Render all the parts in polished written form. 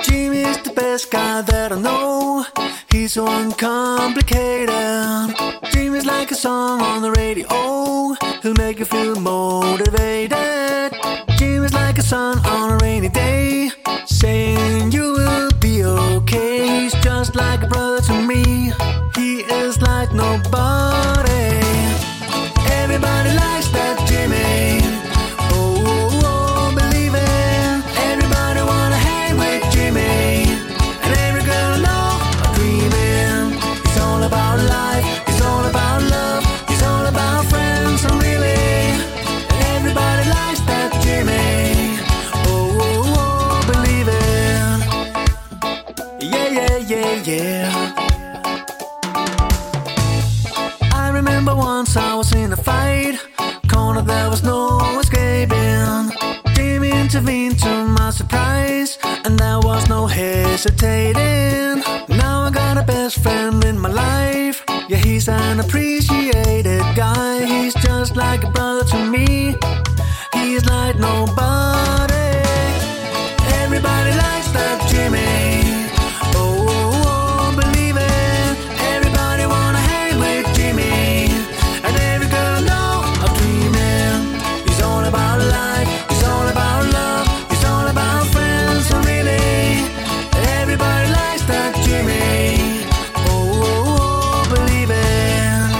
Jimmy's the best guy that I know. He's so uncomplicated. Jimmy's like a song on the radio. He'll make you feel motivated. Jimmy's like a sun on a rainy day, saying you will be okay. He's just like a brother to me. He is like nobody. Everybody likes that Jimmy. Oh, oh, oh, believe it. Everybody wanna hang with Jimmy. And every girl I know are dreaming. He's all about life. He's all about love. He's all about friends. And really, everybody likes that Jimmy. Oh, oh, oh, believe it. Yeah, yeah, yeah, yeah. I remember once I was in a fight, corner there was no escaping. Jimmy intervened to my surprise, and there was no hesitating. Now I got a best friend in my life. Yeah, he's an appreciated guy. He's just like a brother to me. He's like nobody. Everybody likes that Jimmy. Oh, oh, oh, believe it. Everybody wanna hang with Jimmy. And every girl I know are dreaming. He's all about life. He's all about love. He's all about friends. And really, everybody likes that Jimmy. Oh, oh, oh, believe it.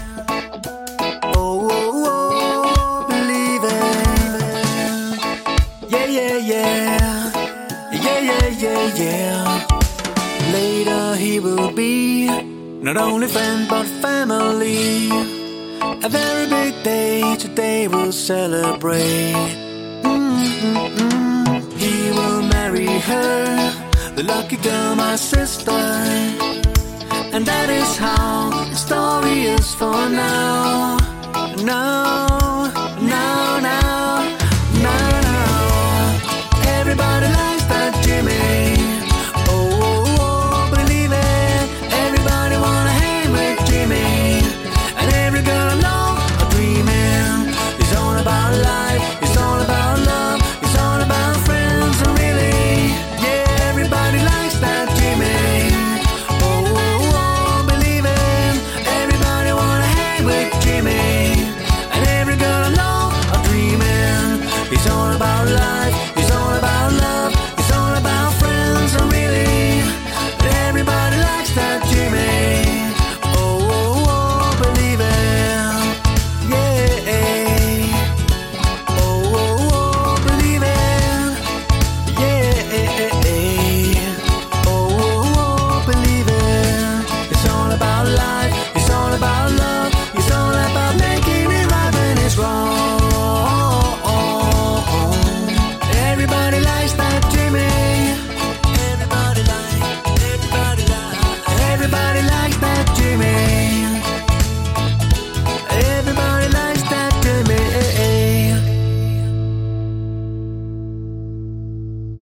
Oh, oh, oh, believe it. Yeah, yeah, yeah. Yeah, yeah, yeah, yeah. Later he will be not only friend but family. A very big day today we'll celebrate. He will marry her, the lucky girl, my sister. And that is how the story is for now. Now, now, now, now, now. Everybody likes that Jimmy. Oh, oh, oh, believe it. Everybody wanna hang with Jimmy. And every girl I know are dreaming. He's all about life. He's all about love. He's all about friends. And really, yeah, everybody likes that Jimmy. Oh, oh, oh, believe it. Everybody wanna hang with Jimmy. And every girl I know are dreaming. He's all about life. He's all about love. He's all about friends. And really, everybody likes that Jimmy. Oh, oh, oh, believe it. Yeah. Oh, oh, oh, believe it. Yeah. Oh, oh, oh, believe it. It's all about life. It's all about love. It's all about making it right when it's wrong. Everybody likes that Jimmy.